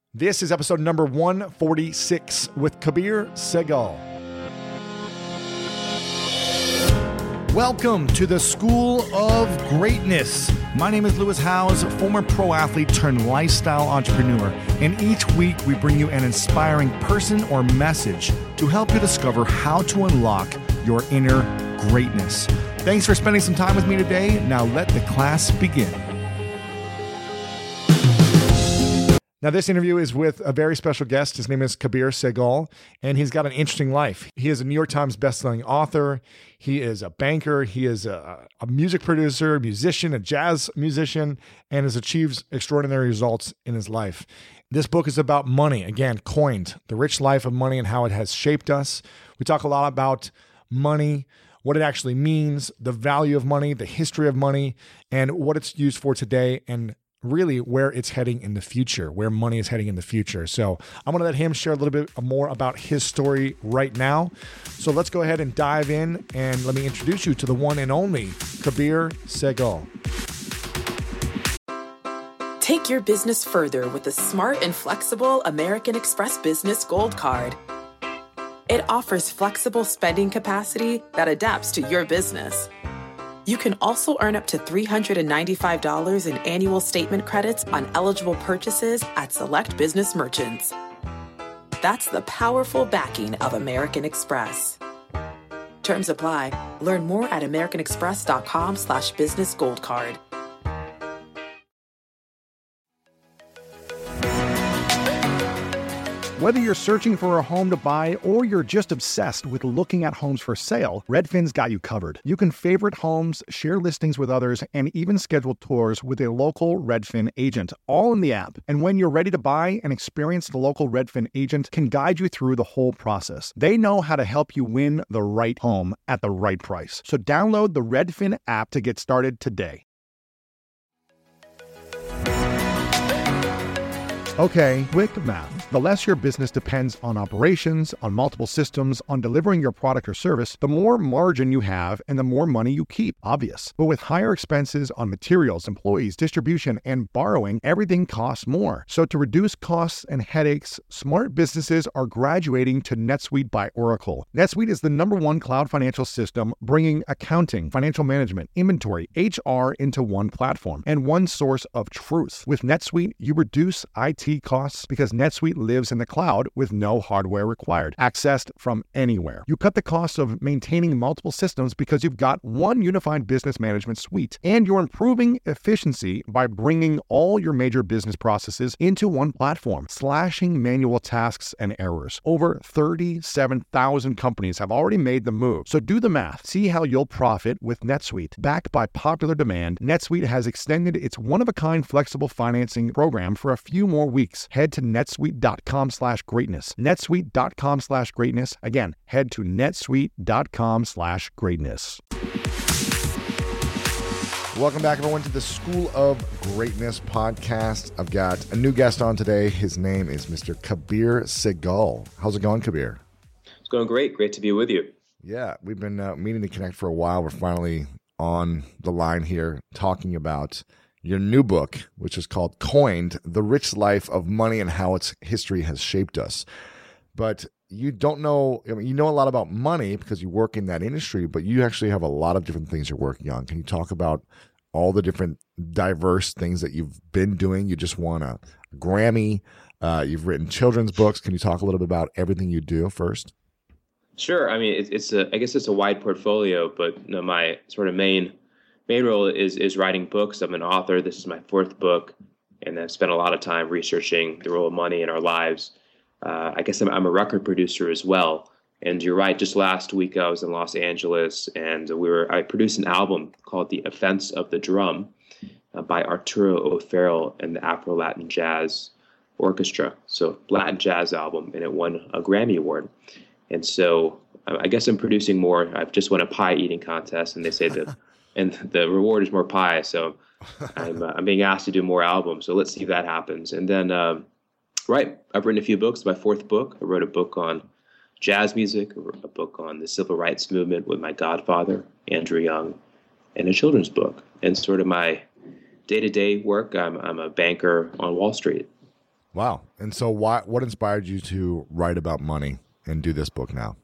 This is episode number 146 with Kabir Sehgal. Welcome to the School of Greatness. My name is Lewis Howes, former pro athlete turned lifestyle entrepreneur, and each week we bring you an inspiring person or message to help you discover how to unlock your inner greatness. Thanks for spending some time with me today. Now let the class begin. Now, this interview is with a very special guest. His name is Kabir Sehgal, and he's got an interesting life. He is a New York Times bestselling author. He is a banker. He is a music producer, musician, a jazz musician, and has achieved extraordinary results in his life. This book is about money, again, Coined, The Rich Life of Money and How It Has Shaped Us. We talk a lot about money, what it actually means, the value of money, the history of money, and what it's used for today, and really where it's heading in the future, where money is heading in the future. So I'm going to let him share a little bit more about his story right now. So let's go ahead and dive in, and let me introduce you to the one and only Kabir Sehgal. Take your business further with the smart and flexible American Express Business Gold Card. It offers flexible spending capacity that adapts to your business. You can also earn up to $395 in annual statement credits on eligible purchases at select business merchants. That's the powerful backing of American Express. Terms apply. Learn more at americanexpress.com/business gold card. Whether you're searching for a home to buy or you're just obsessed with looking at homes for sale, Redfin's got you covered. You can favorite homes, share listings with others, and even schedule tours with a local Redfin agent, all in the app. And when you're ready to buy, an experienced local Redfin agent can guide you through the whole process. They know how to help you win the right home at the right price. So download the Redfin app to get started today. Okay, quick math. The less your business depends on operations, on multiple systems, on delivering your product or service, the more margin you have and the more money you keep. Obvious. But with higher expenses on materials, employees, distribution, and borrowing, everything costs more. So to reduce costs and headaches, smart businesses are graduating to NetSuite by Oracle. NetSuite is the #1 cloud financial system, bringing accounting, financial management, inventory, HR into one platform and one source of truth. With NetSuite, you reduce IT costs because NetSuite lives in the cloud with no hardware required, accessed from anywhere. You cut the cost of maintaining multiple systems because you've got one unified business management suite, and you're improving efficiency by bringing all your major business processes into one platform, slashing manual tasks and errors. Over 37,000 companies have already made the move. So do the math. See how you'll profit with NetSuite. Backed by popular demand, NetSuite has extended its one-of-a-kind flexible financing program for a few more weeks. Head to netsuite.com/greatness. netsuite.com/greatness. Again, head to netsuite.com/greatness. Welcome back, everyone, to the School of Greatness podcast. I've got a new guest on today. His name is Mr. Kabir Sehgal. How's it going, Kabir? It's going great. Great to be with you. Yeah, we've been meaning to connect for a while. We're finally on the line here talking about your new book, which is called Coined, The Rich Life of Money and How Its History Has Shaped Us. But you don't know, you know a lot about money because you work in that industry, but you actually have a lot of different things you're working on. Can you talk about all the different diverse things that you've been doing? You just won a Grammy. You've written children's books. Can you talk a little bit about everything you do first? Sure. I mean, I guess it's a wide portfolio, but my sort of main role is writing books. I'm an author. This is my 4th book, and I've spent a lot of time researching the role of money in our lives. I guess I'm a record producer as well. And you're right. Just last week I was in Los Angeles, and I produced an album called "The Offense of the Drum" by Arturo O'Farrill and the Afro-Latin Jazz Orchestra. So Latin jazz album, and it won a Grammy Award. And so I guess I'm producing more. I've just won a pie eating contest, and they say that. And the reward is more pie, so I'm being asked to do more albums. So let's see if that happens. And then, I've written a few books. My 4th book, I wrote a book on jazz music, I wrote a book on the civil rights movement with my godfather, Andrew Young, and a children's book. And sort of my day-to-day work, I'm a banker on Wall Street. Wow. And so what inspired you to write about money and do this book now?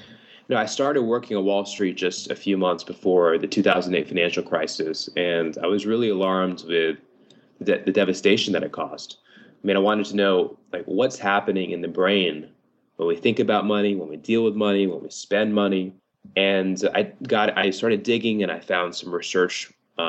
I started working on Wall Street just a few months before the 2008 financial crisis, and I was really alarmed with the devastation that it caused. I mean, I wanted to know, like, what's happening in the brain when we think about money, when we deal with money, when we spend money. And I started digging, and I found some research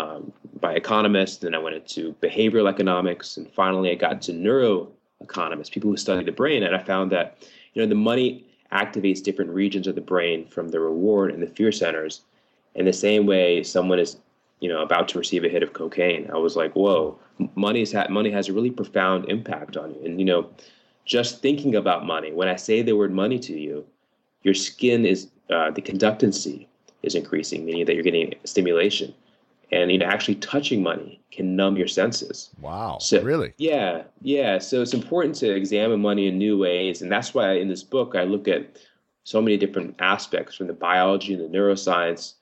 by economists. Then I went into behavioral economics, and finally I got to neuroeconomists, people who study the brain. And I found that, the money activates different regions of the brain from the reward and the fear centers in the same way someone is, about to receive a hit of cocaine. I was like, whoa, money has a really profound impact on you. And, just thinking about money, when I say the word money to you, your skin is, the conductancy is increasing, meaning that you're getting stimulation. And, actually touching money can numb your senses. Wow. So, really? Yeah. So it's important to examine money in new ways. And that's why in this book, I look at so many different aspects from the biology and the neuroscience,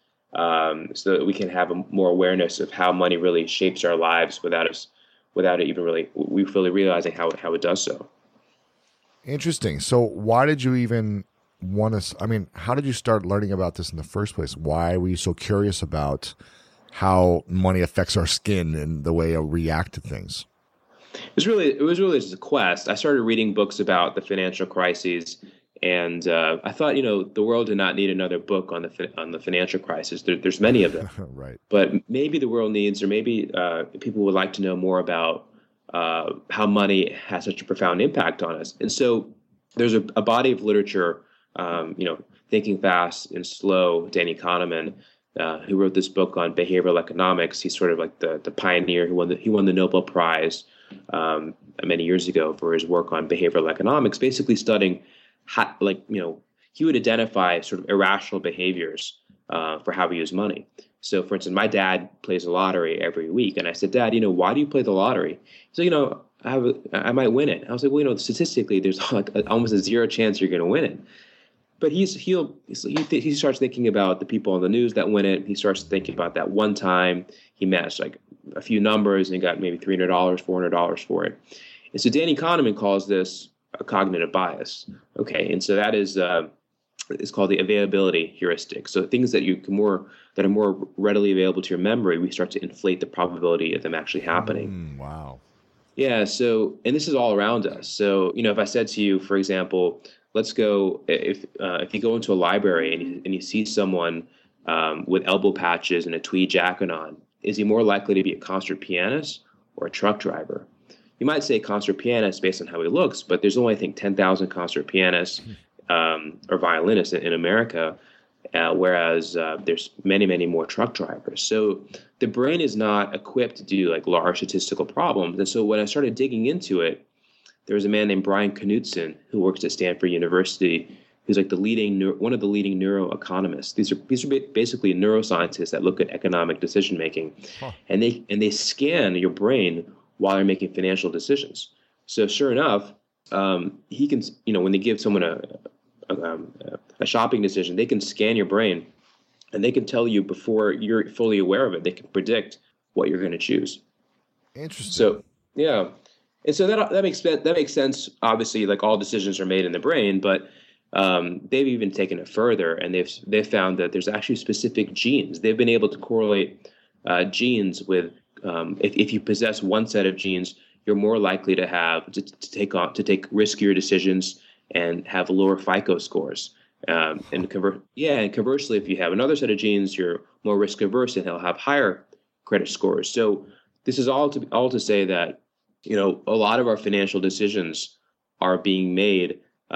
so that we can have more awareness of how money really shapes our lives without it even really realizing how it does so. Interesting. So why did you even want to, how did you start learning about this in the first place? Why were you so curious about how money affects our skin and the way it react to things? It was really just a quest. I started reading books about the financial crises, and I thought, the world did not need another book on the financial crisis. There's many of them, right? But maybe the world needs, or maybe people would like to know more about how money has such a profound impact on us. And so there's a body of literature, Thinking Fast and Slow, Danny Kahneman, who wrote this book on behavioral economics. He's sort of like the pioneer who won the Nobel Prize many years ago for his work on behavioral economics, basically studying how, he would identify sort of irrational behaviors for how we use money. So, for instance, my dad plays the lottery every week, and I said, "Dad, why do you play the lottery?" He said, I might win it. I was like, "Well, statistically, there's like almost a zero chance you're going to win it." But he starts thinking about the people on the news that win it. He starts thinking about that one time he matched like a few numbers and got maybe $300, $400 for it. And so Danny Kahneman calls this a cognitive bias. Okay, and so that is it's called the availability heuristic. So things that are more readily available to your memory, we start to inflate the probability of them actually happening. Wow. Yeah. So, and this is all around us. So, if I said to you, for example, let's go, if you go into a library and you see someone with elbow patches and a tweed jacket on, is he more likely to be a concert pianist or a truck driver? You might say concert pianist based on how he looks, but there's only, I think, 10,000 concert pianists or violinists in America, whereas there's many, many more truck drivers. So the brain is not equipped to do like large statistical problems. And so when I started digging into it, there was a man named Brian Knudsen who works at Stanford University, who's like one of the leading neuroeconomists. These are basically neuroscientists that look at economic decision making, and they scan your brain while you're making financial decisions. So sure enough, he can, when they give someone a shopping decision, they can scan your brain, and they can tell you before you're fully aware of it. They can predict what you're going to choose. Interesting. So yeah. And so that makes sense. Obviously, like all decisions are made in the brain, but they've even taken it further, and they've found that there's actually specific genes. They've been able to correlate genes with if you possess one set of genes, you're more likely to have to take riskier decisions and have lower FICO scores. And conversely, if you have another set of genes, you're more risk averse and they'll have higher credit scores. So this is all to say that, a lot of our financial decisions are being made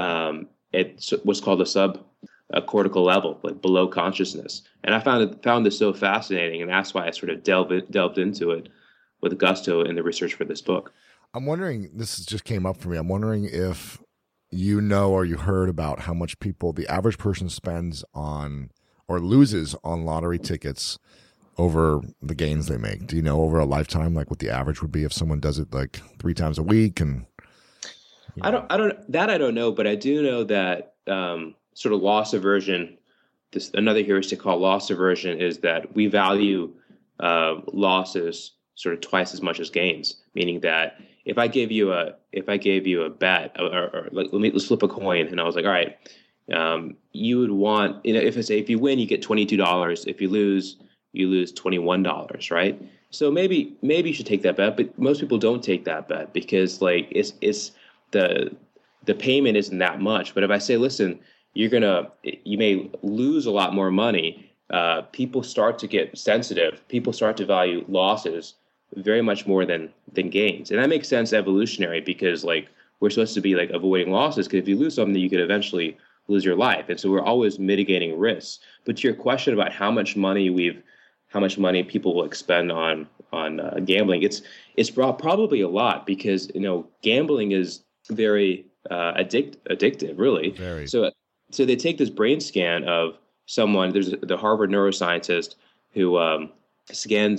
at what's called a subcortical level, like below consciousness. And I found this so fascinating, and that's why I sort of delved into it with gusto in the research for this book. I'm wondering, this just came up for me. I'm wondering if you know or you heard about how much the average person spends on or loses on lottery tickets over the gains they make. Do you know over a lifetime, like what the average would be if someone does it like 3 times a week? And I don't know, but I do know that sort of loss aversion. Another heuristic called loss aversion is that we value losses sort of twice as much as gains, meaning that if I gave you a bet, or let's flip a coin, and I was like, all right, you would want, if you win, you get $22. If you lose, you lose $21, right? So maybe you should take that bet, but most people don't take that bet because like it's the payment isn't that much. But if I say, listen, you may lose a lot more money, people start to get sensitive. People start to value losses very much more than gains. And that makes sense evolutionary because like we're supposed to be like avoiding losses, because if you lose something, you could eventually lose your life. And so we're always mitigating risks. But to your question about how much money people will expend on gambling, it's probably a lot, because gambling is very addictive, really. Very. So they take this brain scan of someone. There's the Harvard neuroscientist who scanned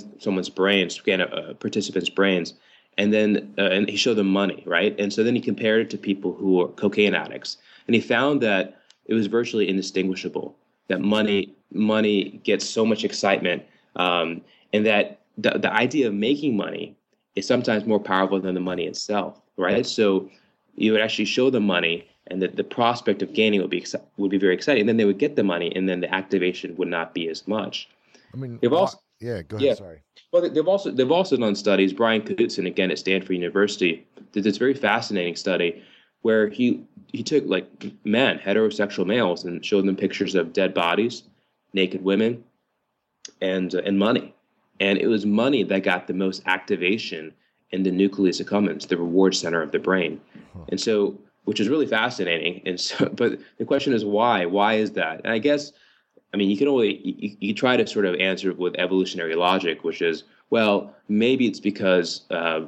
a participant's brains, and then and he showed them money, right? And so then he compared it to people who are cocaine addicts, and he found that it was virtually indistinguishable. That money gets so much excitement, and that the idea of making money is sometimes more powerful than the money itself, right? So you would actually show them money, and the prospect of gaining would be very exciting. And then they would get the money, and then the activation would not be as much. I mean, they've also, yeah, go ahead. Yeah. Sorry. Well, they've also done studies. Brian Knudsen, again at Stanford University, did this very fascinating study where he took like men, heterosexual males, and showed them pictures of dead bodies, naked women, and money. And it was money that got the most activation in the nucleus accumbens, the reward center of the brain. And so, which is really fascinating. And so, but the question is why? Why is that? And I guess, I mean, you try to sort of answer it with evolutionary logic, which is, well, maybe it's because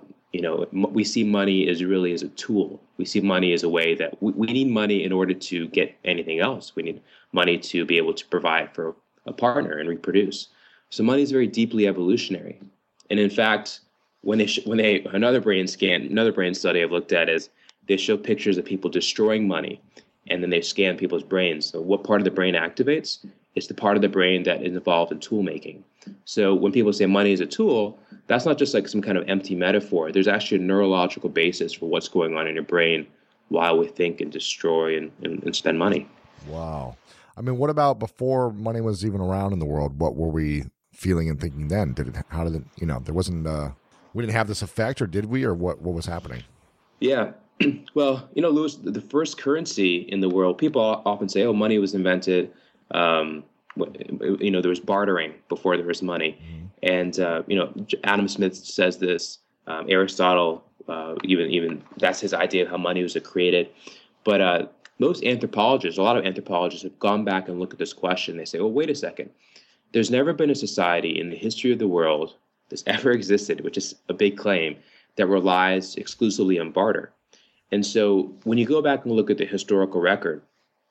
we see money as a tool. We see money as a way that we need money in order to get anything else. We need money to be able to provide for a partner and reproduce. So money is very deeply evolutionary. And in fact, another brain study I've looked at is they show pictures of people destroying money, and then they scan people's brains. So what part of the brain activates? It's the part of the brain that is involved in tool making. So when people say money is a tool, that's not just like some kind of empty metaphor. There's actually a neurological basis for what's going on in your brain while we think and destroy and spend money. Wow. I mean, what about before money was even around in the world? What were we feeling and thinking then? There wasn't, we didn't have this effect, or did we, or what was happening? Yeah. Well, Louis, the first currency in the world, people often say, money was invented. There was bartering before there was money. Mm-hmm. And, Adam Smith says this, Aristotle, even that's his idea of how money was created. But a lot of anthropologists have gone back and looked at this question. They say, well, wait a second. There's never been a society in the history of the world that's ever existed, which is a big claim, that relies exclusively on barter. And so when you go back and look at the historical record,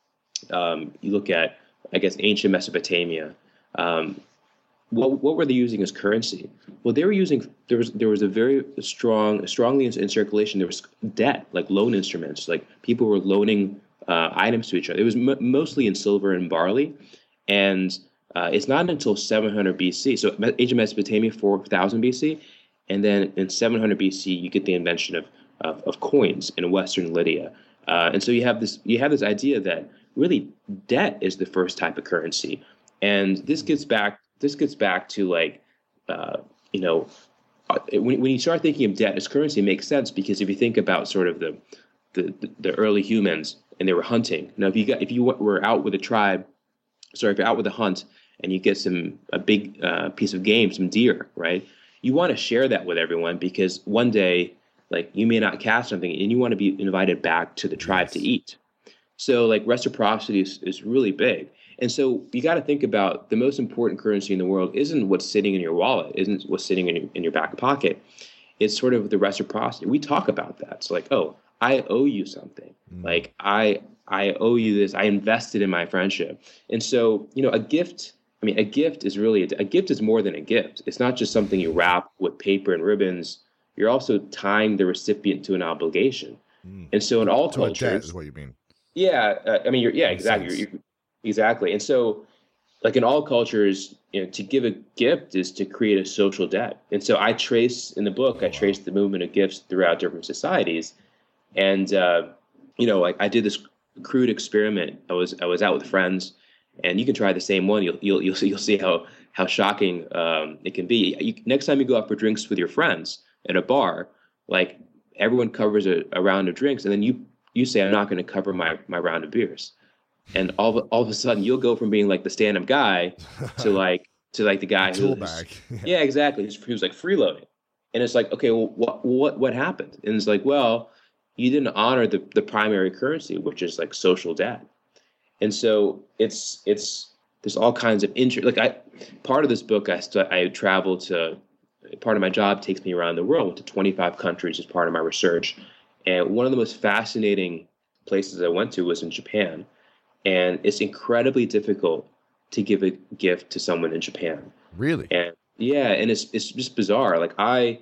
you look at, I guess, ancient Mesopotamia, what were they using as currency? Well, they were using, there was a very strongly in circulation, there was debt, like loan instruments, like people were loaning items to each other. It was mostly in silver and barley. And it's not until 700 BC, so ancient Mesopotamia, 4000 BC, and then in 700 BC, you get the invention of coins in Western Lydia. And so you have this idea that really debt is the first type of currency. And this gets back to like, when you start thinking of debt as currency, it makes sense, because if you think about sort of the early humans, and they were hunting. Now, if you were out with if you're out with a hunt and you get a big piece of game, some deer, right? You want to share that with everyone, because one day, like, you may not catch something and you want to be invited back to the tribe to eat. So like reciprocity is really big. And so you got to think about the most important currency in the world isn't what's sitting in your wallet, isn't what's sitting in your back pocket. It's sort of the reciprocity. We talk about that. It's like, oh, I owe you something. Like I owe you this. I invested in my friendship. And so, a gift is really, a gift is more than a gift. It's not just something you wrap with paper and ribbons. You're also tying the recipient to an obligation. And so in all cultures, debt is what you mean. Yeah. Exactly. Exactly. And so like in all cultures, to give a gift is to create a social debt. And so I trace the movement of gifts throughout different societies. And, like I did this crude experiment. I was out with friends, and you can try the same one. You'll see how shocking it can be. Next time you go out for drinks with your friends at a bar, like everyone covers a round of drinks, and then you say, I'm not going to cover my round of beers. And all of a sudden you'll go from being like the stand-up guy to the guy who yeah, exactly. He was like freeloading. And it's like, okay, well, what happened? And it's like, well, you didn't honor the primary currency, which is like social debt. And so it's there's all kinds of part of this book, I traveled to, part of my job takes me around the world, went to 25 countries as part of my research. And one of the most fascinating places I went to was in Japan. And it's incredibly difficult to give a gift to someone in Japan. Really? And yeah, and it's just bizarre. Like they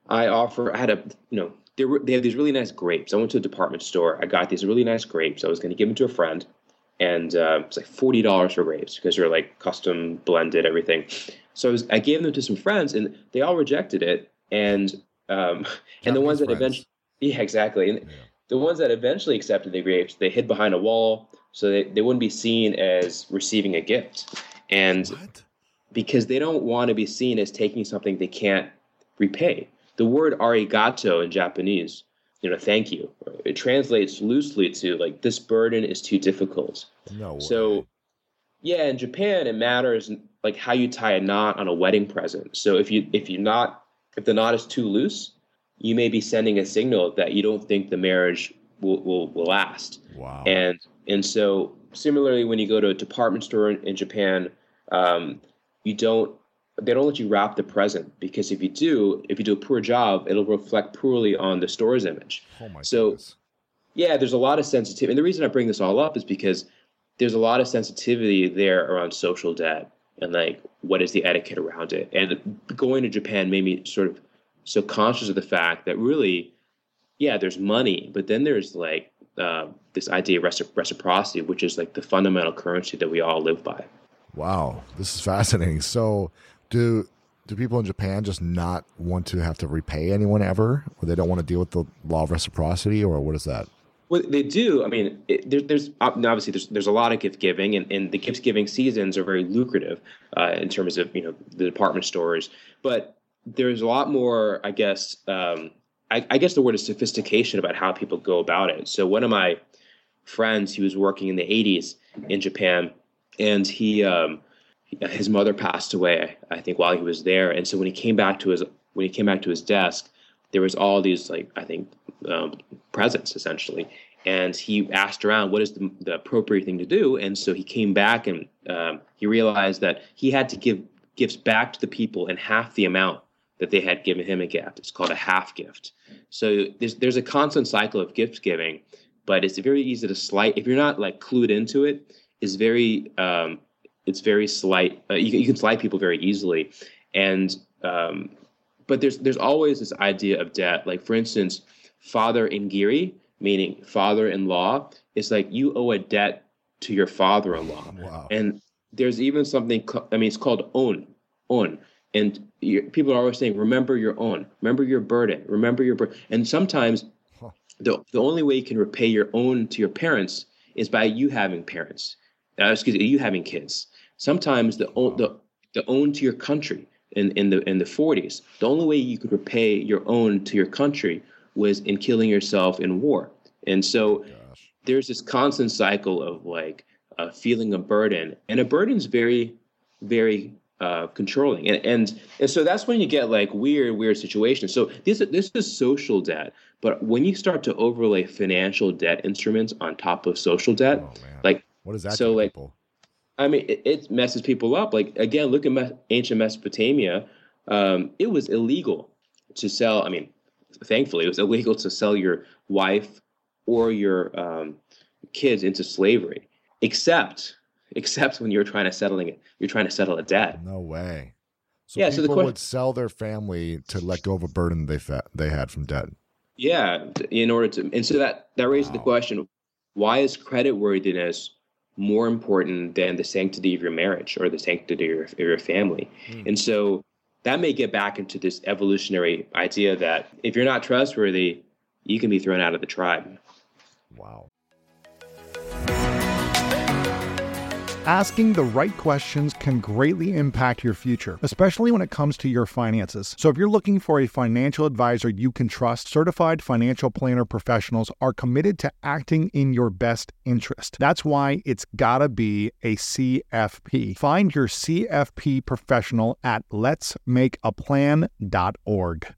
have these really nice grapes. I went to a department store. I got these really nice grapes. I was going to give them to a friend, and it's like $40 for grapes because they're like custom blended, everything. So I gave them to some friends, and they all rejected it. And the ones that eventually, yeah, exactly. And the ones that eventually accepted the grapes, they hid behind a wall so they wouldn't be seen as receiving a gift. And because they don't want to be seen as taking something they can't repay. The word arigato in Japanese, thank you, it translates loosely to like, this burden is too difficult. No way. So yeah, in Japan, it matters like how you tie a knot on a wedding present. So if the knot is too loose, you may be sending a signal that you don't think the marriage will last. Wow. And so similarly, when you go to a department store in Japan, they don't let you wrap the present, because if you do a poor job, it'll reflect poorly on the store's image. Oh my goodness. Yeah, there's a lot of sensitivity. And the reason I bring this all up is because there's a lot of sensitivity there around social debt and like, what is the etiquette around it? And going to Japan made me sort of so conscious of the fact that really, yeah, there's money, but then there's like this idea of reciprocity, which is like the fundamental currency that we all live by. Wow, this is fascinating. So do people in Japan just not want to have to repay anyone ever, or they don't want to deal with the law of reciprocity, or what is that? Well, they do. I mean, there's obviously there's a lot of gift giving, and the gift giving seasons are very lucrative in terms of the department stores. But there's a lot more, I guess. I guess the word is sophistication about how people go about it. So one of my friends, he was working in the 80s in Japan, and his mother passed away, I think, while he was there. And so when he came back to his desk, there was all these presents essentially. And he asked around, what is the appropriate thing to do? And so he came back and he realized that he had to give gifts back to the people in half the amount that they had given him a gift. It's called a half gift. So there's a constant cycle of gift giving, but it's very easy to slight. If you're not like clued into it, it's very slight. You can slight people very easily. And but there's always this idea of debt. Like, for instance, father ingiri, meaning father-in-law, is like you owe a debt to your father-in-law. Wow. And there's even something, it's called on. And people are always saying, remember your own, remember your burden, remember your burden. And sometimes the only way you can repay your own to your parents is by you having parents. You having kids. Sometimes the own to your country in the 40s. The only way you could repay your own to your country was in killing yourself in war. And so there's this constant cycle of like feeling a burden, and a burden's very, very controlling, and so that's when you get like weird situations. So this is social debt, but when you start to overlay financial debt instruments on top of social debt, like what does that so do to like people? I mean, it messes people up. Like, again, look at ancient Mesopotamia. It was illegal to sell. I mean, thankfully, it was illegal to sell your wife or your kids into slavery, except when you're trying to settle a debt. No way. So yeah, people so the question would sell their family to let go of a burden they had from debt. Yeah, in order to, and so that raises the question: why is creditworthiness more important than the sanctity of your marriage or the sanctity of your family. And so that may get back into this evolutionary idea that if you're not trustworthy, you can be thrown out of the tribe. Wow. Asking the right questions can greatly impact your future, especially when it comes to your finances. So if you're looking for a financial advisor you can trust, certified financial planner professionals are committed to acting in your best interest. That's why it's gotta be a CFP. Find your CFP professional at letsmakeaplan.org.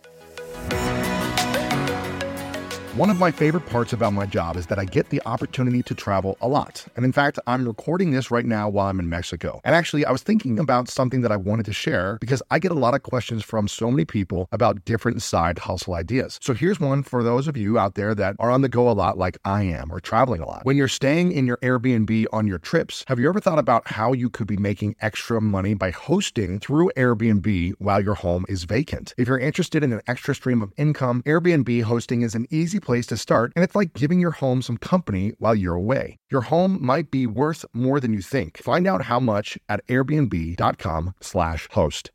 One of my favorite parts about my job is that I get the opportunity to travel a lot. And in fact, I'm recording this right now while I'm in Mexico. And actually, I was thinking about something that I wanted to share because I get a lot of questions from so many people about different side hustle ideas. So here's one for those of you out there that are on the go a lot like I am or traveling a lot. When you're staying in your Airbnb on your trips, have you ever thought about how you could be making extra money by hosting through Airbnb while your home is vacant? If you're interested in an extra stream of income, Airbnb hosting is an easy place to start, and it's like giving your home some company while you're away. Your home might be worth more than you think. Find out how much at airbnb.com/host.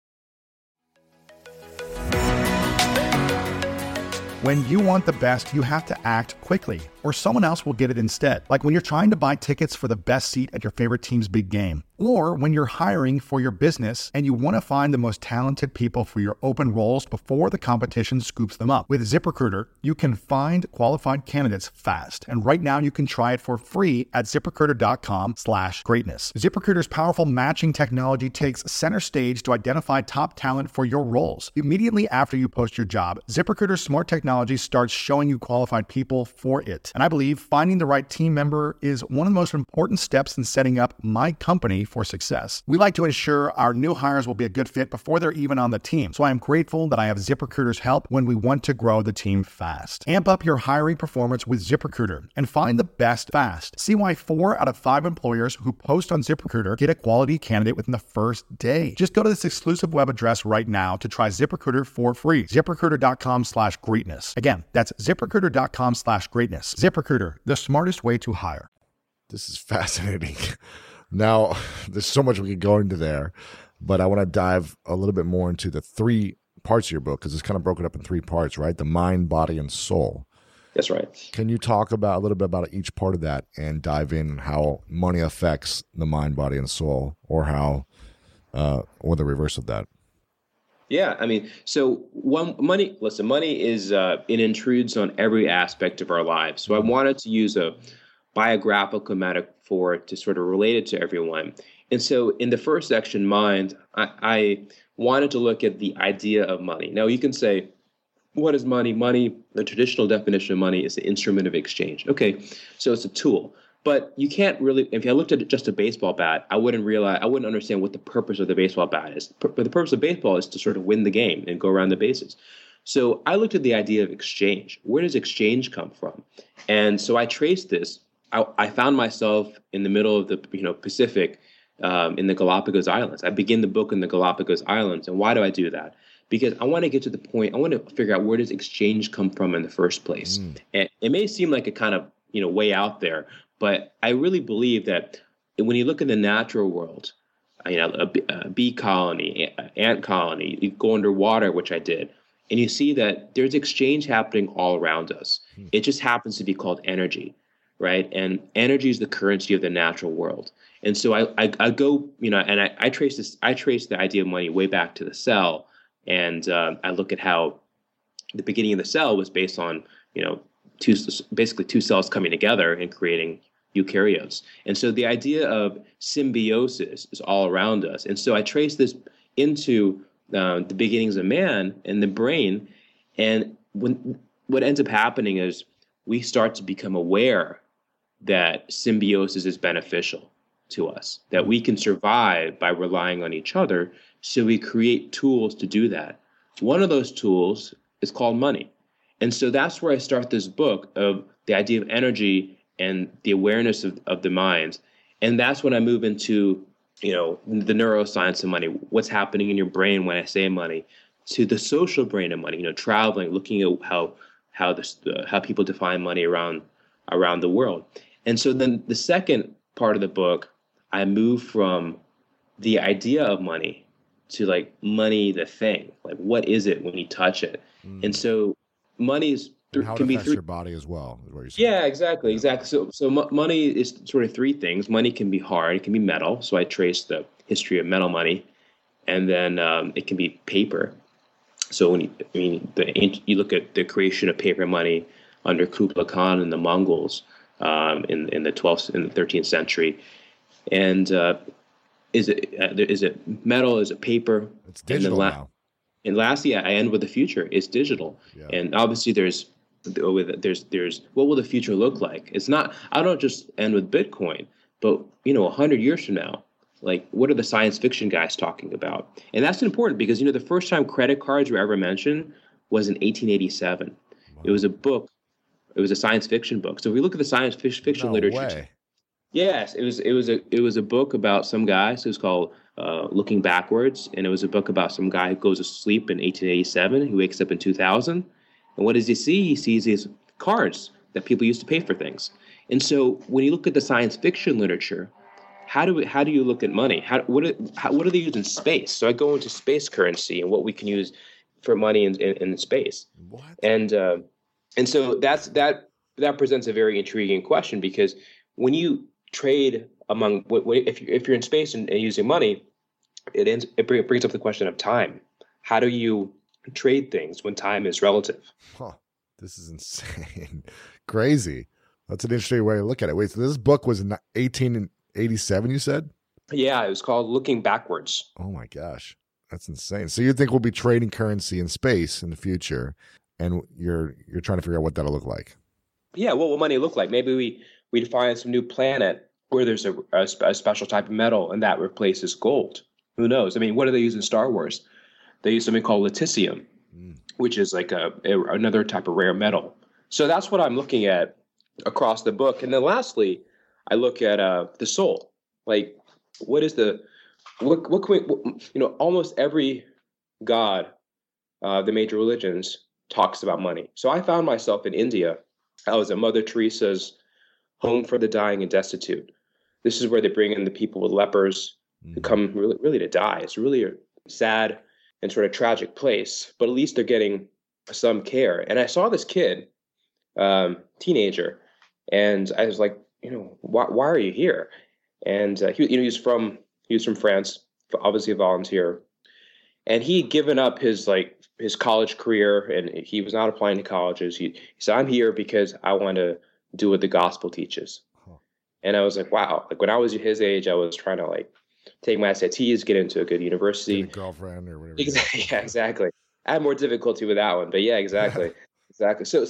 When you want the best, you have to act quickly, or someone else will get it instead. Like when you're trying to buy tickets for the best seat at your favorite team's big game. Or when you're hiring for your business and you want to find the most talented people for your open roles before the competition scoops them up. With ZipRecruiter, you can find qualified candidates fast. And right now you can try it for free at ZipRecruiter.com/greatness. ZipRecruiter's powerful matching technology takes center stage to identify top talent for your roles. Immediately after you post your job, ZipRecruiter's smart technology starts showing you qualified people for it. And I believe finding the right team member is one of the most important steps in setting up my company for success. We like to ensure our new hires will be a good fit before they're even on the team. So I am grateful that I have ZipRecruiter's help when we want to grow the team fast. Amp up your hiring performance with ZipRecruiter and find the best fast. See why 4 out of 5 employers who post on ZipRecruiter get a quality candidate within the first day. Just go to this exclusive web address right now to try ZipRecruiter for free. ZipRecruiter.com/greatness. Again, that's ZipRecruiter.com/greatness. ZipRecruiter, the smartest way to hire. This is fascinating. Now, there's so much we could go into there, but I want to dive a little bit more into the 3 parts of your book because it's kind of broken up in 3 parts, right? The mind, body, and soul. That's right. Can you talk about a little bit about each part of that and dive in how money affects the mind, body, and soul, or how, or the reverse of that? Yeah, I mean, so money is, it intrudes on every aspect of our lives. So I wanted to use a biographical metaphor to sort of relate it to everyone. And so in the first section, mind, I wanted to look at the idea of money. Now you can say, what is money? Money, the traditional definition of money is the instrument of exchange. Okay, so it's a tool. But you can't really, if I looked at just a baseball bat, I wouldn't understand what the purpose of the baseball bat is. But the purpose of baseball is to sort of win the game and go around the bases. So I looked at the idea of exchange. Where does exchange come from? And so I traced this. I found myself in the middle of the Pacific, in the Galapagos Islands. I begin the book in the Galapagos Islands. And why do I do that? Because I want to get to the point, I want to figure out where does exchange come from in the first place. And it may seem like a kind of, way out there, but I really believe that when you look at the natural world, a bee colony, ant colony, you go underwater, which I did, and you see that there's exchange happening all around us. It just happens to be called energy, right? And energy is the currency of the natural world. And so I go, and I trace the idea of money way back to the cell. And I look at how the beginning of the cell was based on, two cells coming together and creating eukaryotes. And so the idea of symbiosis is all around us. And so I trace this into the beginnings of man and the brain. And what ends up happening is we start to become aware that symbiosis is beneficial to us, that we can survive by relying on each other. So we create tools to do that. One of those tools is called money. And so that's where I start this book of the idea of energy and the awareness of the mind. And that's when I move into, the neuroscience of money, what's happening in your brain when I say money, to the social brain of money, traveling, looking at how people define money around the world. And so then the second part of the book, I move from the idea of money to like money, the thing, like what is it when you touch it? And so money is And how it can be affects three. your body as well, is what you're saying. Yeah, exactly, exactly. So money is sort of three things. Money can be hard, it can be metal. So I trace the history of metal money, and then it can be paper. So when you look at the creation of paper money under Kublai Khan and the Mongols in the 12th and the 13th century, and is it metal? Is it paper? It's digital now. And lastly, I end with the future. It's digital, and obviously there's what will the future look like? It's not. I don't just end with Bitcoin, but 100 years from now, like what are the science fiction guys talking about? And that's important because the first time credit cards were ever mentioned was in 1887. Wow. It was a book. It was a science fiction book. So if we look at the science fiction literature, yes, it was a book about some guy. So it was called Looking Backwards, and it was a book about some guy who goes to sleep in 1887. He wakes up in 2000, and what does he see? He sees these cards that people used to pay for things. And so when you look at the science fiction literature, how do you look at money? What do they use in space? So I go into space currency and what we can use for money in space. What? And so that presents a very intriguing question, because when you trade among if you're in space and using money, it brings up the question of time. How do you trade things when time is relative? Huh. This is insane. Crazy. That's an interesting way to look at it. Wait, so this book was in 1887, you said? Yeah, it was called Looking Backwards. Oh my gosh. That's insane. So you think we'll be trading currency in space in the future, and you're trying to figure out what that'll look like? Yeah, what will money look like? Maybe we find some new planet where there's a special type of metal and that replaces gold. Who knows? I mean, what do they use in Star Wars? They use something called lutetium, which is like another type of rare metal. So that's what I'm looking at across the book. And then lastly, I look at the soul. Like, what can we, almost every god, the major religions, talks about money. So I found myself in India. I was at Mother Teresa's home for the dying and destitute. This is where they bring in the people with lepers who come really to die. It's really a sad and sort of tragic place, but at least they're getting some care. And I saw this kid, teenager, and I was like, why are you here? And he was from France, obviously a volunteer, and he had given up his college career, and he was not applying to colleges. He said, I'm here because I want to do what the gospel teaches. Huh. And I was like, wow. Like when I was his age, I was trying to take my SATs, get into a good university. Get a girlfriend or whatever. Exactly. Yeah, exactly. I had more difficulty with that one, but yeah, exactly. Exactly. So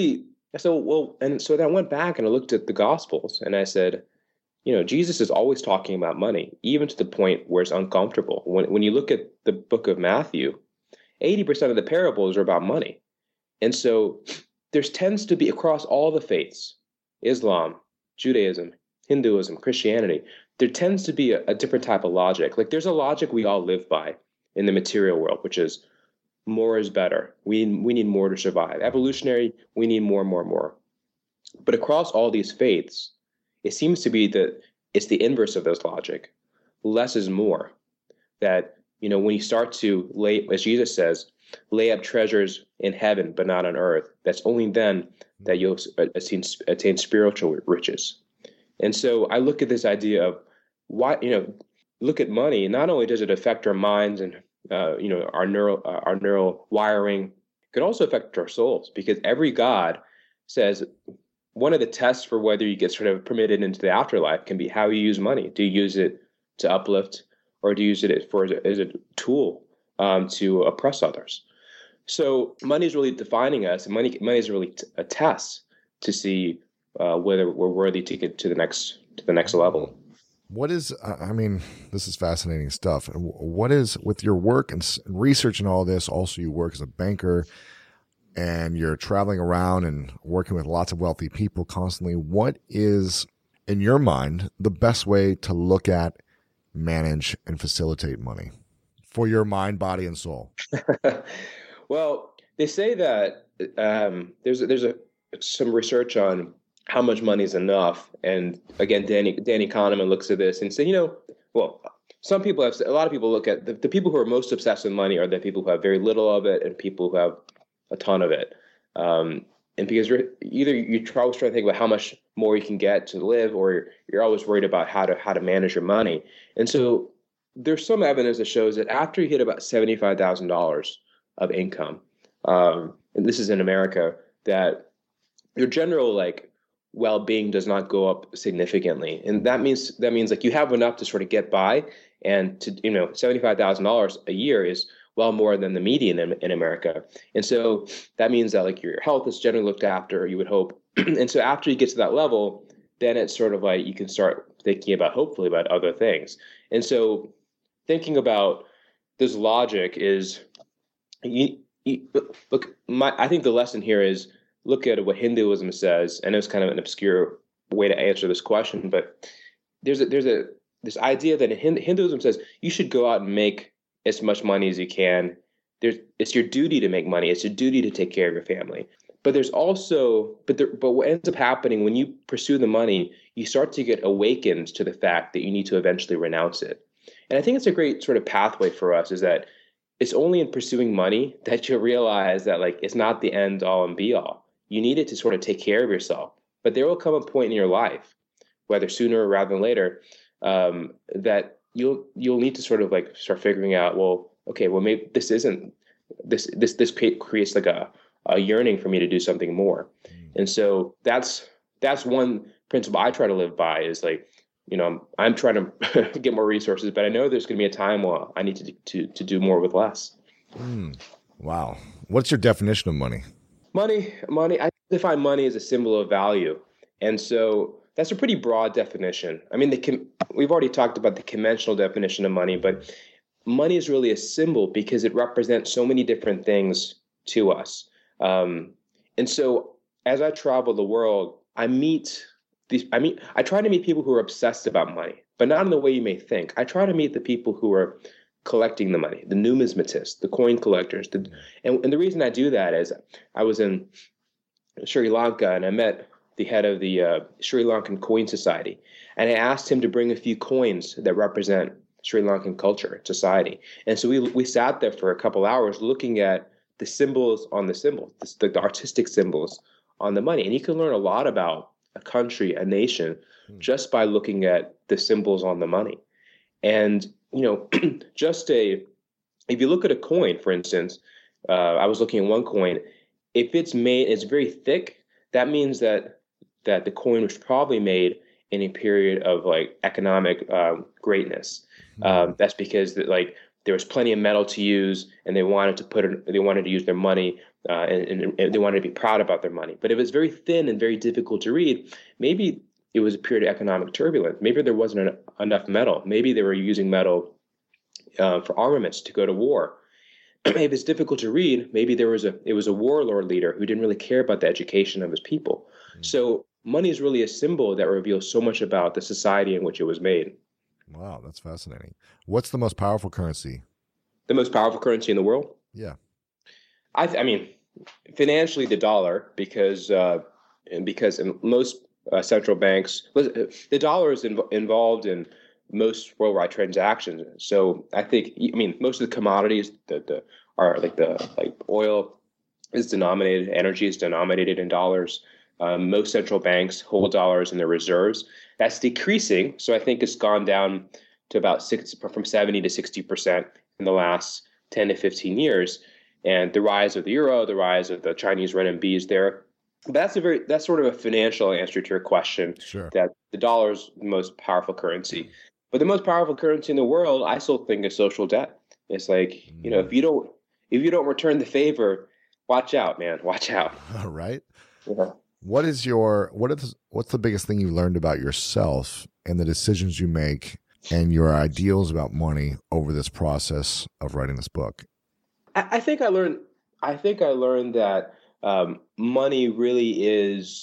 then I went back and I looked at the gospels and I said, Jesus is always talking about money, even to the point where it's uncomfortable. When you look at the book of Matthew, 80% of the parables are about money. And so there tends to be, across all the faiths, Islam, Judaism, Hinduism, Christianity, there tends to be a different type of logic. Like there's a logic we all live by in the material world, which is more is better. We need more to survive. Evolutionary, we need more. But across all these faiths, it seems to be that it's the inverse of this logic. Less is more. That, when you start to lay, as Jesus says, lay up treasures in heaven, but not on earth, that's only then that you'll attain spiritual riches. And so I look at this idea of why, look at money. Not only does it affect our minds and, our neural wiring, it can also affect our souls, because every God says one of the tests for whether you get sort of permitted into the afterlife can be how you use money. Do you use it to uplift, or do you use it as a tool to oppress others? So money is really defining us, and money is really a test to see whether we're worthy to get to the next level. What is, this is fascinating stuff. What is, with your work and research and all this, also you work as a banker and you're traveling around and working with lots of wealthy people constantly. What is, in your mind, the best way to look at, manage, and facilitate money for your mind, body, and soul? Well, they say that there's some research on how much money is enough. And again, Danny Kahneman looks at this and said, well, a lot of people look at the people who are most obsessed with money are the people who have very little of it and people who have a ton of it. And because you're always trying to think about how much more you can get to live, or you're always worried about how to manage your money. And so there's some evidence that shows that after you hit about $75,000 of income, and this is in America, that your general well-being does not go up significantly. And that means like you have enough to sort of get by, and to $75,000 a year is well more than the median in America. And so that means that like your health is generally looked after, you would hope. And so after you get to that level, then it's sort of like you can start thinking about, hopefully, about other things. And so thinking about this logic is, I think the lesson here is look at what Hinduism says, and it's kind of an obscure way to answer this question, but there's this idea that Hinduism says you should go out and make as much money as you can. It's your duty to make money. It's your duty to take care of your family. But there's also, but what ends up happening when you pursue the money, you start to get awakened to the fact that you need to eventually renounce it. And I think it's a great sort of pathway for us, is that it's only in pursuing money that you realize that like it's not the end all and be all. You need it to sort of take care of yourself. But there will come a point in your life, whether sooner rather than later, that you'll need to sort of like start figuring out, well, okay, well maybe this creates like a yearning for me to do something more. And so that's one principle I try to live by, is like, I'm trying to get more resources, but I know there's going to be a time where I need to do more with less. Wow. What's your definition of money? Money. I define money as a symbol of value. And so that's a pretty broad definition. I mean, we've already talked about the conventional definition of money, but money is really a symbol because it represents so many different things to us. And so as I travel the world, I try to meet people who are obsessed about money, but not in the way you may think. I try to meet the people who are collecting the money, the numismatists, the coin collectors. And the reason I do that is I was in Sri Lanka and I met the head of the Sri Lankan Coin Society. And I asked him to bring a few coins that represent Sri Lankan culture and society. And so we sat there for a couple hours looking at the symbols on the symbols, the artistic symbols on the money. And you can learn a lot about a country, a nation, just by looking at the symbols on the money. And, if you look at a coin, for instance, I was looking at one coin, if it's very thick, that means that the coin was probably made in a period of like economic greatness. That's because there was plenty of metal to use, and they wanted to use their money, and they wanted to be proud about their money. But if it's very thin and very difficult to read, maybe it was a period of economic turbulence. Maybe there wasn't enough metal. Maybe they were using metal for armaments to go to war. If it's difficult to read, maybe it was a warlord leader who didn't really care about the education of his people. So money is really a symbol that reveals so much about the society in which it was made. Wow, that's fascinating. What's the most powerful currency? The most powerful currency in the world? Yeah. I mean, financially, the dollar, because in most central banks, the dollar is involved in most worldwide transactions. So I think, most of the commodities that are like oil is denominated, energy is denominated in dollars. Most central banks hold dollars in their reserves. That's decreasing. So I think it's gone down to about from 70 to 60% in the last 10 to 15 years. And the rise of the euro, the rise of the Chinese renminbi is there. But that's sort of a financial answer to your question. Sure. That the dollar is the most powerful currency. But the most powerful currency in the world, I still think, is social debt. It's like, if you don't return the favor, watch out, man. Watch out. All right. Yeah. What's the biggest thing you learned about yourself and the decisions you make and your ideals about money over this process of writing this book? I think I learned that money really is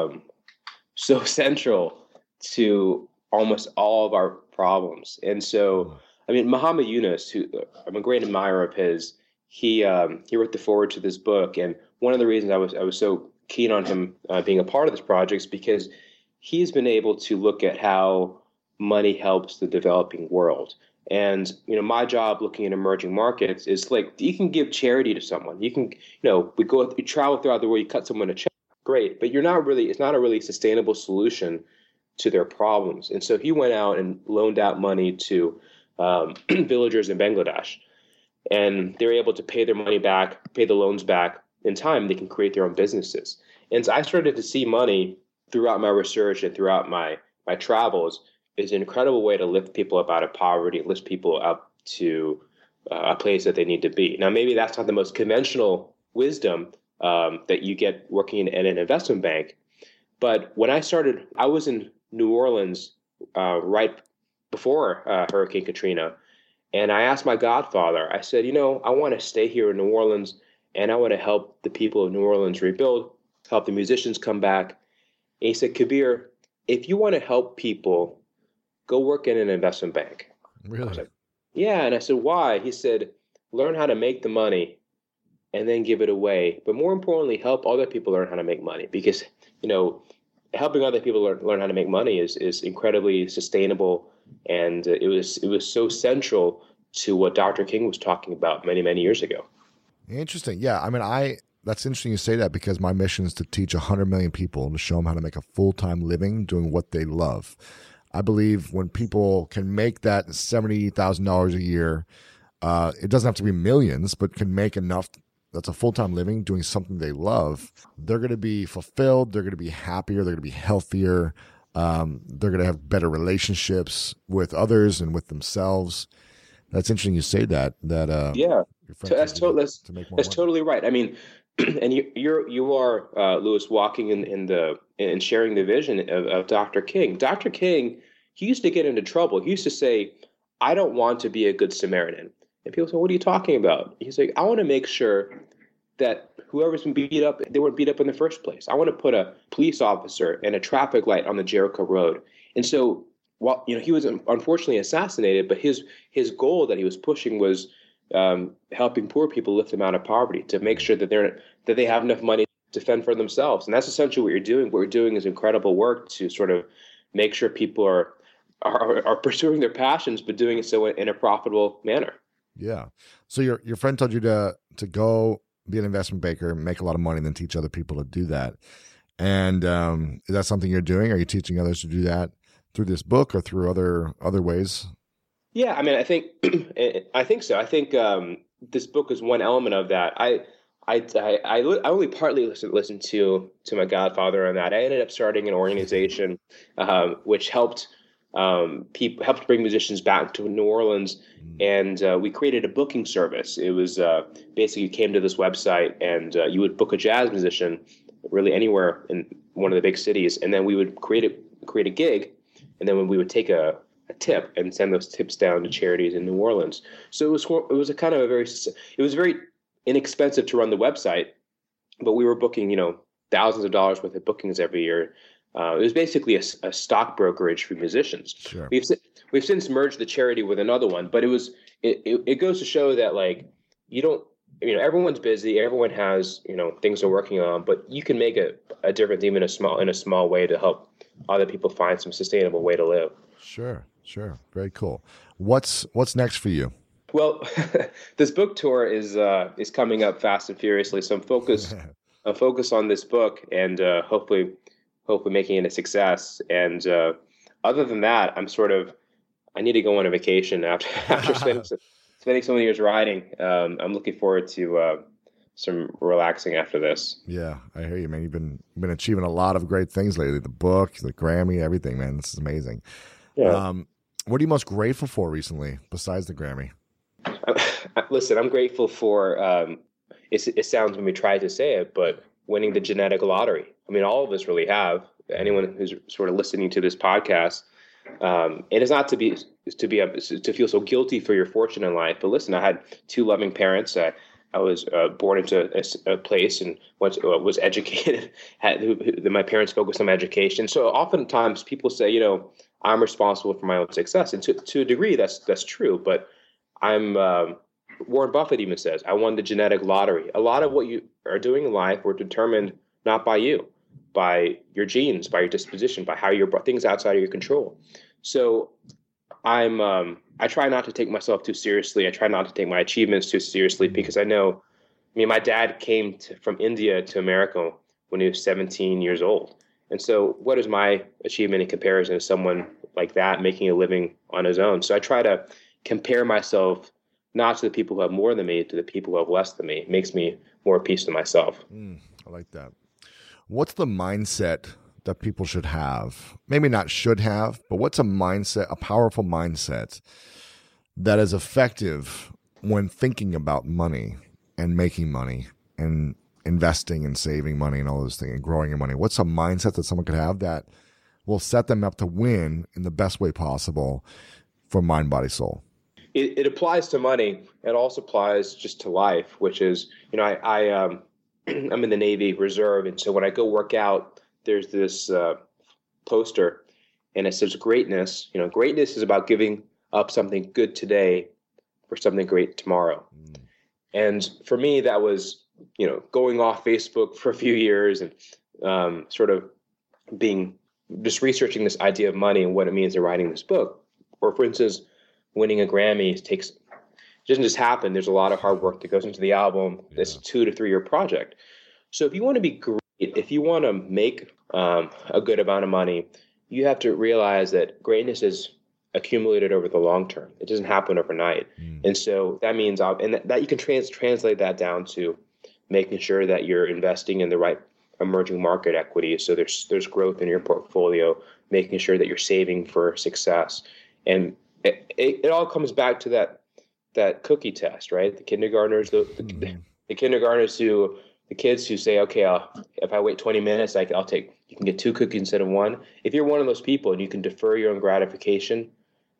so central to almost all of our problems. And so, Muhammad Yunus, who I'm a great admirer of his, he wrote the foreword to this book. And one of the reasons I was so keen on him being a part of this project is because he's been able to look at how money helps the developing world. And, my job looking at emerging markets is like, you can give charity to someone. You can, we travel throughout the world, you cut someone a check, great, but it's not a really sustainable solution to their problems. And so he went out and loaned out money to villagers in Bangladesh, and they're able to pay their money back, pay the loans back in time. They can create their own businesses. And so I started to see money throughout my research and throughout my travels is an incredible way to lift people up out of poverty, lift people up to a place that they need to be. Now, maybe that's not the most conventional wisdom that you get working in an investment bank. But when I started, I was in New Orleans right before Hurricane Katrina. And I asked my godfather, I said, I want to stay here in New Orleans and I want to help the people of New Orleans rebuild, help the musicians come back. And he said, Kabir, if you want to help people, go work in an investment bank. Really? I was like, yeah. And I said, why? He said, learn how to make the money and then give it away. But more importantly, help other people learn how to make money, because, helping other people learn how to make money is incredibly sustainable. And it was so central to what Dr. King was talking about many, many years ago. Interesting. Yeah. I mean, that's interesting you say that, because my mission is to teach 100 million people to show them how to make a full-time living doing what they love. I believe when people can make that $70,000 a year, it doesn't have to be millions, but can make enough that's a full-time living doing something they love, they're going to be fulfilled. They're going to be happier. They're going to be healthier. They're going to have better relationships with others and with themselves. That's interesting you say that. Yeah, that's totally right. I mean, and you are Louis, walking in sharing the vision of Dr. King. Dr. King, he used to get into trouble. He used to say, "I don't want to be a good Samaritan." And people say, "What are you talking about?" He's like, "I want to make sure that whoever's been beat up, they weren't beat up in the first place. I want to put a police officer and a traffic light on the Jericho Road." And so, while he was unfortunately assassinated, but his goal that he was pushing was helping poor people lift them out of poverty, to make sure that they have enough money to fend for themselves. And that's essentially what you're doing. What you're doing is incredible work to sort of make sure people are pursuing their passions, but doing it so in a profitable manner. Yeah. So your friend told you to go be an investment banker, make a lot of money, and then teach other people to do that. And is that something you're doing? Are you teaching others to do that through this book or through other ways? Yeah, I mean, I think so. I think this book is one element of that. I only partly listened to my godfather on that. I ended up starting an organization which helped bring musicians back to New Orleans, and we created a booking service. It was basically you came to this website and you would book a jazz musician really anywhere in one of the big cities, and then we would create a gig, and then we would take a tip and send those tips down to charities in New Orleans. So it was very inexpensive to run the website, but we were booking thousands of dollars worth of bookings every year. It was basically a stock brokerage for musicians. Sure. We've since merged the charity with another one, but it goes to show that everyone's busy, everyone has things they're working on, but you can make a difference even in a small way to help other people find some sustainable way to live. Sure. Very cool. What's next for you? Well, this book tour is coming up fast and furiously, so I'm focused on this book and hopefully making it a success. And other than that, I need to go on a vacation after spending so many years writing. I'm looking forward to some relaxing after this. Yeah, I hear you, man. You've been achieving a lot of great things lately. The book, the Grammy, everything, man. This is amazing. Yeah. What are you most grateful for recently, besides the Grammy? Listen, I'm grateful for. It sounds when we try to say it, but winning the genetic lottery. I mean, all of us really have. Anyone who's sort of listening to this podcast, it is not to feel so guilty for your fortune in life. But listen, I had two loving parents. I was born into a place and was educated. My parents focused on education. So oftentimes people say, I'm responsible for my own success, and to a degree, that's true. But Warren Buffett even says, I won the genetic lottery. A lot of what you are doing in life were determined not by you, by your genes, by your disposition, by how your things outside of your control. So I try not to take myself too seriously. I try not to take my achievements too seriously because I know, I mean, my dad came from India to America when he was 17 years old. And so what is my achievement in comparison to someone like that making a living on his own? So I try to compare myself not to the people who have more than me, to the people who have less than me. It makes me more at peace with myself. I like that. What's the mindset that people should have? Maybe not should have, but what's a mindset, a powerful mindset that is effective when thinking about money and making money and investing and saving money and all those things and growing your money? What's a mindset that someone could have that will set them up to win in the best way possible for mind, body, soul? It applies to money. It also applies just to life, which is, I'm in the Navy Reserve. And so when I go work out, there's this poster and it says greatness. Greatness is about giving up something good today for something great tomorrow. And for me, that was, going off Facebook for a few years and sort of just researching this idea of money and what it means in writing this book. Or for instance, winning a Grammy doesn't just happen. There's a lot of hard work that goes into the album. It's a 2 to 3 year project. So if you want to be great, if you want to make a good amount of money, you have to realize that greatness is accumulated over the long term. It doesn't happen overnight. And so that means, that you can translate that down to making sure that you're investing in the right emerging market equities. So there's growth in your portfolio, making sure that you're saving for success. And it all comes back to that cookie test, right? The kindergartners, the kindergartners the kids who say, okay, if I wait 20 minutes, you can get 2 cookies instead of 1. If you're one of those people and you can defer your own gratification,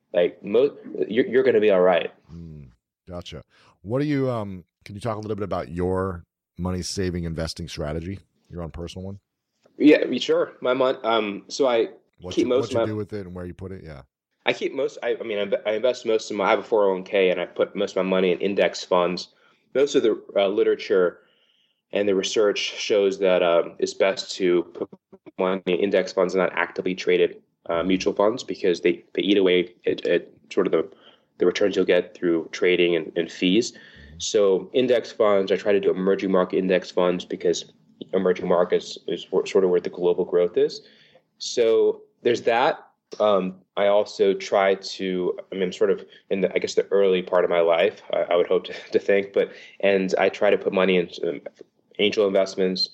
you're going to be all right. Gotcha. What do you, can you talk a little bit about your money saving investing strategy, your own personal one? Yeah, sure. My money, so I keep most of my, what you do with it and where you put it. Yeah. I keep I invest most of I have a 401k and I put most of my money in index funds. Most of the literature and the research shows that it's best to put money in index funds and not actively traded mutual funds because they eat away at sort of the returns you'll get through trading and fees. So index funds, I try to do emerging market index funds because emerging markets is sort of where the global growth is. So there's that. I also try to, I'm sort of in the early part of my life, I would hope to think, and I try to put money in angel investments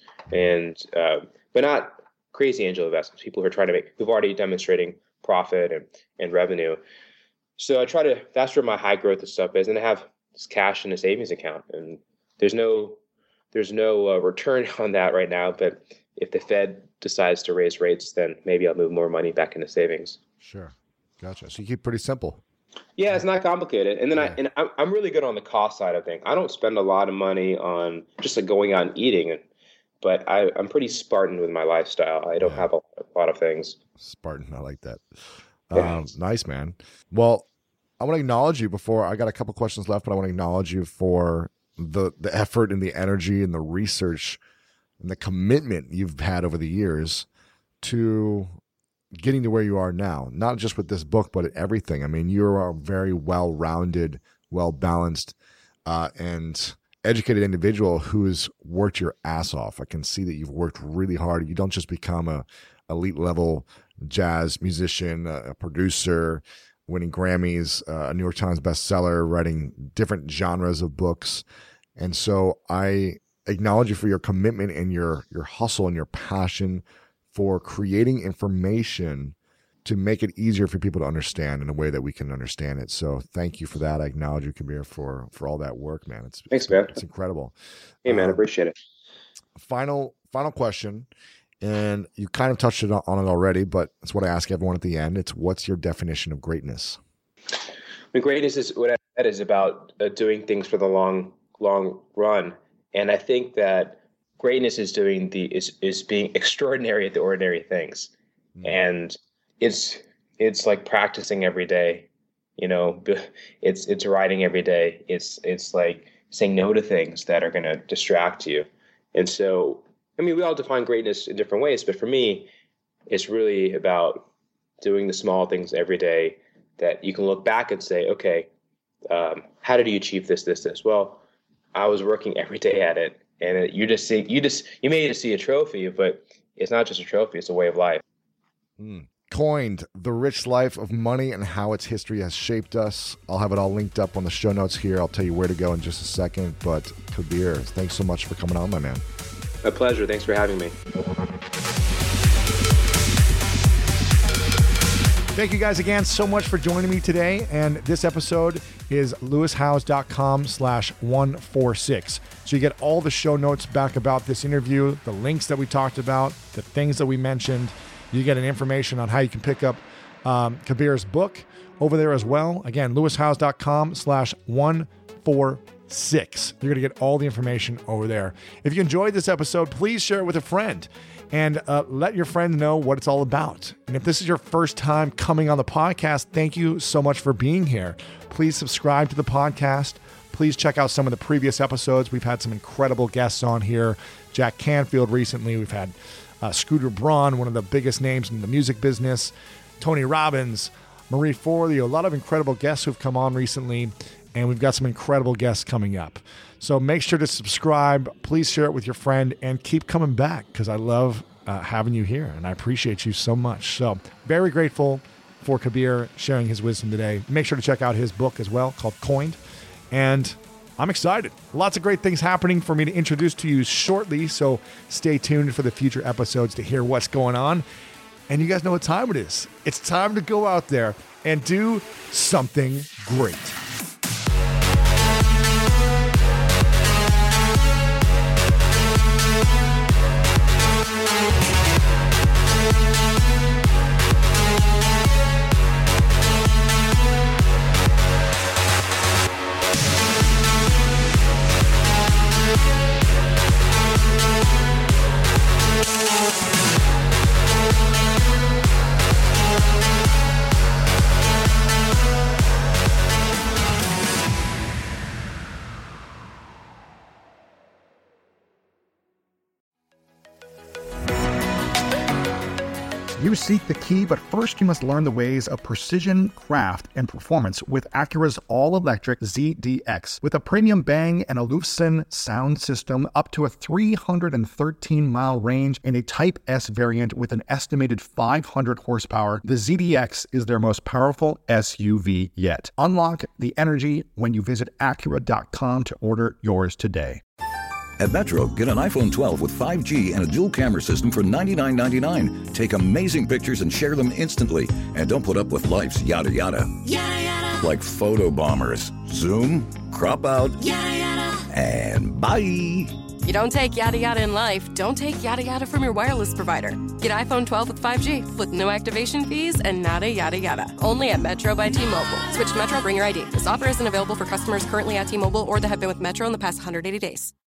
but not crazy angel investments, people who are who've already demonstrating profit and revenue. So that's where my high growth stuff is. And I have this cash in a savings account and there's no return on that right now. But if the Fed decides to raise rates, then maybe I'll move more money back into savings. Sure. Gotcha. So you keep it pretty simple. Yeah, it's not complicated. And then I'm really good on the cost side of things. I don't spend a lot of money on just going out and eating, but I'm pretty Spartan with my lifestyle. I don't have a lot of things. Spartan. I like that. Nice, man. Well, I want to acknowledge you I got a couple questions left, but I want to acknowledge you for the effort and the energy and the research and the commitment you've had over the years to getting to where you are now, not just with this book, but everything. I mean, you're a very well-rounded, well-balanced, and educated individual who's worked your ass off. I can see that you've worked really hard. You don't just become a elite level jazz musician, a producer, winning Grammys, a New York Times bestseller, writing different genres of books. And so I acknowledge you for your commitment and your hustle and your passion for creating information to make it easier for people to understand in a way that we can understand it. So thank you for that. I acknowledge you, Kabir, for all that work, man. Thanks, man. It's incredible. Hey, man, I appreciate it. Final question, and you kind of touched on it already, but it's what I ask everyone at the end. It's, what's your definition of greatness? Greatness is what I said, is about doing things for the long run. And I think that greatness is is being extraordinary at the ordinary things. And it's like practicing every day, it's writing every day. It's like saying no to things that are going to distract you. And so I mean, we all define greatness in different ways, but for me, it's really about doing the small things every day that you can look back and say, okay, how did you achieve this? Well, I was working every day at it, and you may just see a trophy, but it's not just a trophy; it's a way of life. Coined: The Rich Life of Money and How Its History Has Shaped Us. I'll have it all linked up on the show notes here. I'll tell you where to go in just a second. But Kabir, thanks so much for coming on, my man. A pleasure. Thanks for having me. Thank you guys again so much for joining me today. And this episode is lewishowes.com/146. So you get all the show notes back about this interview, the links that we talked about, the things that we mentioned. You get an information on how you can pick up Kabir's book over there as well. Again, lewishowes.com/146. You're going to get all the information over there. If you enjoyed this episode, please share it with a friend and let your friend know what it's all about. And if this is your first time coming on the podcast, thank you so much for being here. Please subscribe to the podcast. Please check out some of the previous episodes. We've had some incredible guests on here. Jack Canfield recently. We've had Scooter Braun, one of the biggest names in the music business. Tony Robbins, Marie Forleo, a lot of incredible guests who've come on recently. And we've got some incredible guests coming up. So make sure to subscribe. Please share it with your friend and keep coming back because I love having you here and I appreciate you so much. So very grateful for Kabir sharing his wisdom today. Make sure to check out his book as well called Coined. And I'm excited. Lots of great things happening for me to introduce to you shortly. So stay tuned for the future episodes to hear what's going on. And you guys know what time it is. It's time to go out there and do something great. You seek the key, but first you must learn the ways of precision, craft, and performance with Acura's all-electric ZDX. With a premium Bang and Olufsen sound system, up to a 313-mile range, and a Type S variant with an estimated 500 horsepower, the ZDX is their most powerful SUV yet. Unlock the energy when you visit Acura.com to order yours today. At Metro, get an iPhone 12 with 5G and a dual camera system for $99.99. Take amazing pictures and share them instantly. And don't put up with life's yada yada. Yada yada. Like photo bombers. Zoom, crop out, yada yada. And bye. You don't take yada yada in life, don't take yada yada from your wireless provider. Get iPhone 12 with 5G with no activation fees and nada yada yada. Only at Metro by T-Mobile. Switch to Metro, bring your ID. This offer isn't available for customers currently at T-Mobile or that have been with Metro in the past 180 days.